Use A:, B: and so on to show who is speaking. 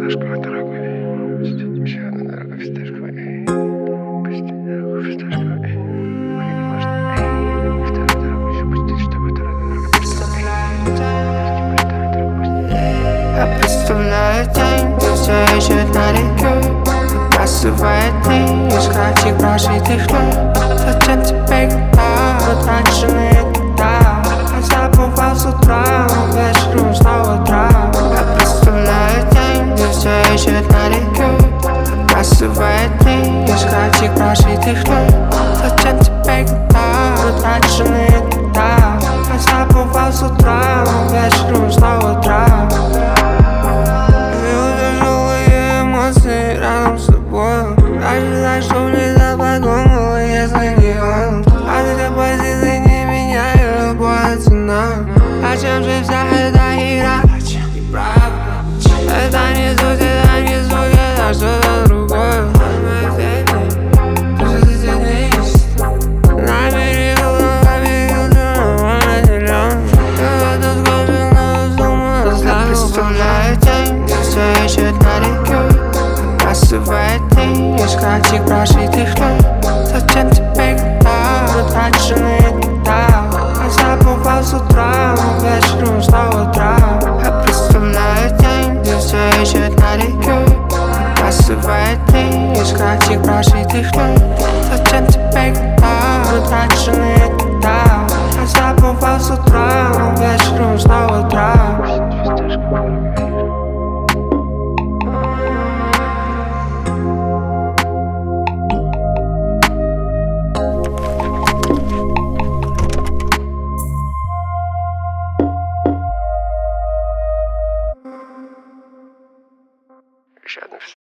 A: фисташковый дорогой. Еще одна дорога фисташковая. Пусти дорогу фисташковую. Мне не важно. Вторую дорогу еще пусти, чтобы вторая дорога пустила.
B: Я представляю день, где все ищет на реке. Подбрасывает дни из кратик прожитых лет. Зачем тебе года, утраченные года? Я забывал с утра, но вечером снова трав. Я представляю день, где все ищет на реке. Подбрасывает дни из кратик прожитых лет. Зачем тебе года, утраченные года? Я забывал с утра, но вечером снова трав. Рядом с тобой ожидай, что мне заподумала, если не он. А ты позиции не меняю, любая цена. Зачем же вся эта игра? Это не суть, это что-то другое. На берегу, я представляю день, где все ищет на реке. Подбрасывает дни из кратик прожитых лет. Зачем тебе года, утраченные года? Я забывал с утра, но вечером снова трав. Я представляю день, где все ищет на реке. Подбрасывает дни из кратик прожитых лет. Зачем тебе года, утраченные года? Я забывал с утра, но вечером снова трав.
A: Еще одна